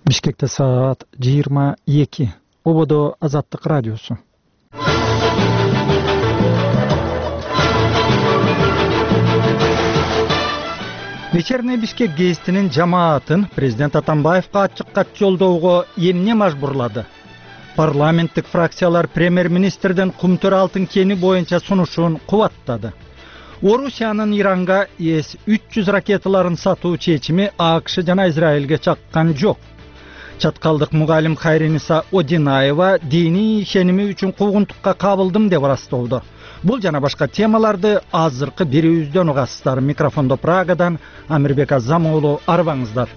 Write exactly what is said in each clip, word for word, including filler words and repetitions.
Бишкекте саат жыйырма эки. Ободо Азаттык радиосу. Вечерний Бишкек гезитинин жамаатын президент Атамбаевка ачык кат жолдоого эмне мажбурлады? Парламенттик фракциялар премьер-министрдин Кумтөр алтын кени боюнча сунушун кубаттады. Орусиянын Иранга эс үч жүз ракеталарын сатуу чечими АКШ жана Израилге чаккан жок. Чаткалдык мугалим Хайриниса Одинаева диний ишеними үчүн куугунтукка кабылдым деп ырастоодо. Бул жана башка темаларды азыркы бирибизден угасыздар. Микрофондо Прагадан Амирбек Азамоğlu, арбаңыздар.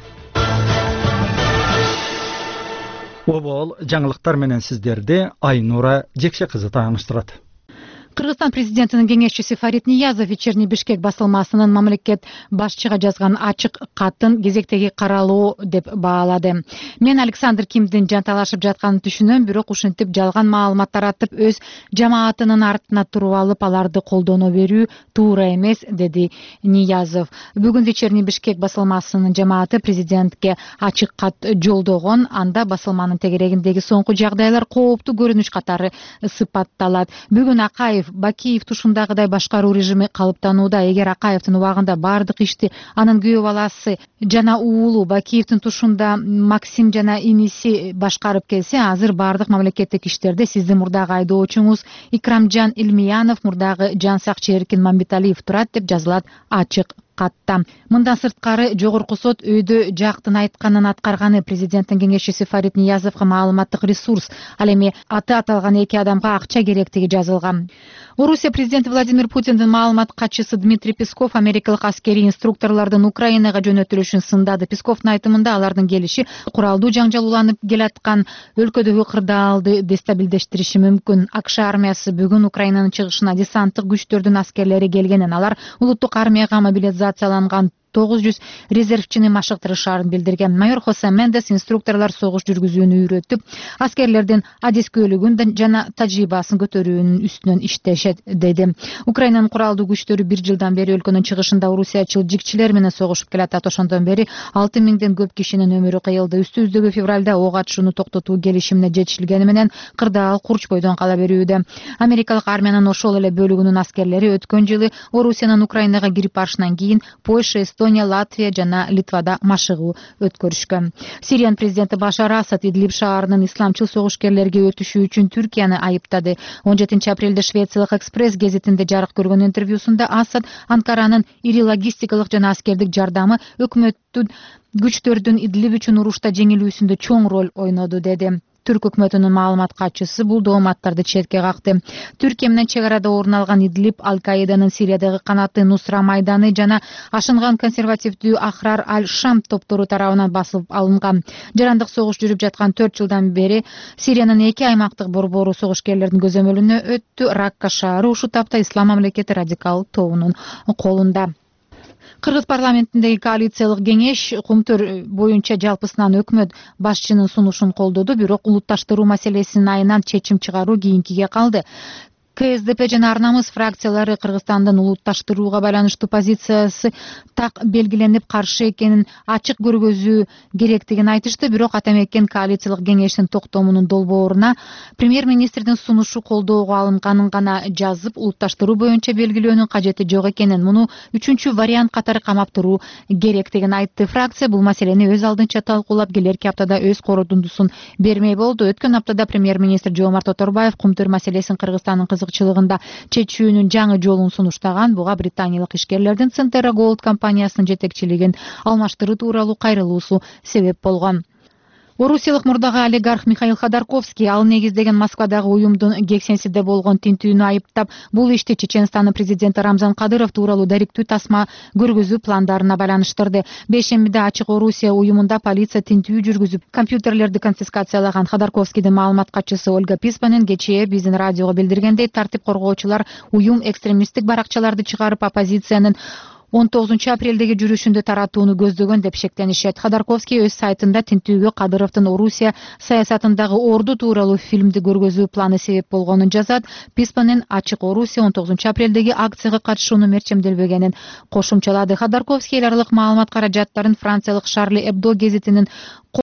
Обол жаңылыктар менен сиздерди Айнура Жекше кызы тааныштырат. Кыргызстан президентинин кеңешчиси Фарид Ниязов вечерний Бишкек басылмасынын мамлекет башчыга жазган ачык катын кезектеги каралуу деп баалады. Мен Александр Кимдин жанталашып жатканын түшүнөм, бирок ушинтип жалган маалымат таратып өз жамаатынын артына туруп алып аларды колдоно берүү туура эмес, деди Ниязов. Бүгүн вечерний Бишкек басылмасынын жамааты президентке ачык кат жолдогон, анда басылманын тегерегиндеги соңку жагдайлар кооптуу көрүнүш катары сыпатталат. Бүгүн Акаев Бакиев тушундагыдай башкаруу режими калыптанууда. Эгер Акаевдин убагында бардык ишти анын күйөө баласы жана уулу Бакиевдин тушунда Максим жана иниси башкарып келсе, азыр бардык мамлекеттик иштерде сиздин мурдагы айдоочуңуз Икрамжан Илмиянов, мурдагы Жансакчы Эркин Мамбеталиев турат деп жазылат ачык катта. Мындан сырткары жогорку сот өйдө жактын айтканын аткарганы. Президенттин кеңешчиси Фарид Ниязовго маалыматтык ресурс, ал эми аты аталган эки адамга акча керектиги жазылган. Орусия президенти Владимир Путиндин маалымат катчысы Дмитрий Песков америкалык аскерий инструкторлордун Украинага жөнөтүлүшүн сындады. Песковдун айтымында алардын келиши куралдуу жаңжал уланып келаткан өлкөдөгү кырдаалды дестабилдештириши мүмкүн. АКШ армиясы бүгүн Украинанын чыгышына десанттык күчтөрдүн аскерлери келгенин, алар улуттук армияга мобилизацияланган тогуз жүз резервчини машыктырышаарын билдирген. Майор Хосе Мендес инструкторлор согуш жүргүзүүнү үйрөтүп, аскерлердин адискөөлүгүн жана тажрыйбасын көтөрүүнүн үстүнөн иштешет, деди. Украинанын куралдуу күчтөрү бир жылдан бери өлкөнүн чыгышында орусиячыл жикчилер менен согушуп келатат. Ошондон бери алты миңден көп кишинин өмүрү кыйылды. Үстүбүздөгү февралда ок атышууну токтотуу келишимине жетишилгени менен кырдаал курч бойдон кала берүүдө. Америкалык армиянын ошол эле бөлүгүнүн аскерлери өткөн жылы Орусиянын Украинага кирип барышынан кийин Польша, Эстония, Латвия жана Литвада машыгуу өткөрүшкөн. Сириянын президенти Башар Асад Идлиб шаарынын исламчыл согушкерлерге өтүшү үчүн Түркияны айыптады. он жетинчи апрелде Швециялык Экспресс гезитинде жарык көргөн интервьюсунда Асад Анкаранын ири логистикалык жана аскердик жардамы өкмөттүн күчтөрдүн Идлиб үчүн урушта жеңилүүсүндө чоң роль ойноду, деди. Түрк өкмөтүнүн маалымат катчысы бул дооматтарды четке какты. Түркия менен чек арада орун алган Идлиб Аль-Каиданын Сириядагы канаты Нусра майданы жана ашынган консервативдүү Ахрар Аль-Шам топтору тарабынан басып алынган. Жарандык согуш жүрүп жаткан төрт жылдан бери Сириянын эки аймактык борбору согушкерлердин көзөмөлүнө өттү. Ракка шаары ушул тапта Ислам мамлекети радикал тобунун колунда. Кыргыз парламентиндеги коалициялык кеңеш Кумтөр боюнча жалпысынан өкмөт башчынын сунушун колдоду, бирок улутташтыруу маселесинин айынан чечим чыгаруу кийинкиге калды. КСДП жана Арнамыз фракциялары Кыргызстандын улутташтырууга байланыштуу позициясы так белгиленип, каршы экенин ачык көргөзүү керектигин айтышты. Бирок атамекен коалициялык кеңештин токтомунун долбооруна премьер-министрдин сунушу колдоого алынганын гана жазып, улутташтыруу боюнча белгилөөнүн кажети жок экенин, муну үчүнчү вариант катары камап туруу керектигин айтты. Фракция бул маселени өз алдынча талкуулап, келерки аптада өз корутундусун бермей болду. Өткөн аптада премьер-министр Жомарт Оторбаев Кумтөр маселесин Кыргызстандын кызыкчылыгында чечүүнүн жаңы жолун сунуштаган. Буга британиялык ишкерлердин Centera Gold компаниясынын жетекчилигин алмаштыруу тууралуу кайрылуусу себеп болгон. Орусиялык мурдагы олигарх Михаил Ходорковский ал негиздеген Москвадагы уюмдун Гексенсиде болгон тинтүүнү айыптап, бул ишти Чеченстандын президенти Рамзан Кадыров тууралуу даректүү тасма көргөзүү пландарына байланыштырды. Бейшембиде Ачык Орусия уюмунда полиция тинтүү жүргүзүп, компьютерлерди конфискациялаган. Ходорковскийдин маалымат катчысы Ольга Писпанен кечээ биздин радиого билдиргендей, тартип коргоочулар уюм экстремисттик баракчаларды чыгарып, оппозициянын он тогузунчу апрелдеги жүрүшүндө таратууну көздөгөн деп шектенишет. Ходорковский өз сайтында тинтүүгө Кадыровдун Орусия саясатындагы орду тууралуу фильмди көргөзүү планы себеп болгонун жазат. Писпанен Ачык Орусия он тогузунчу апрелдеги акцияга катышууну мерчемделбегенин кошумчалады. Ходорковский эл аралык маалымат каражаттарын франциялык Шарли Эбдо гезитинин